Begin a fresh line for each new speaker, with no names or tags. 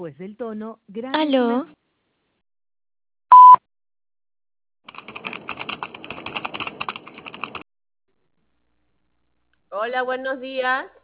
Después del tono, grabe
Aló,
una...
Hola, buenos días.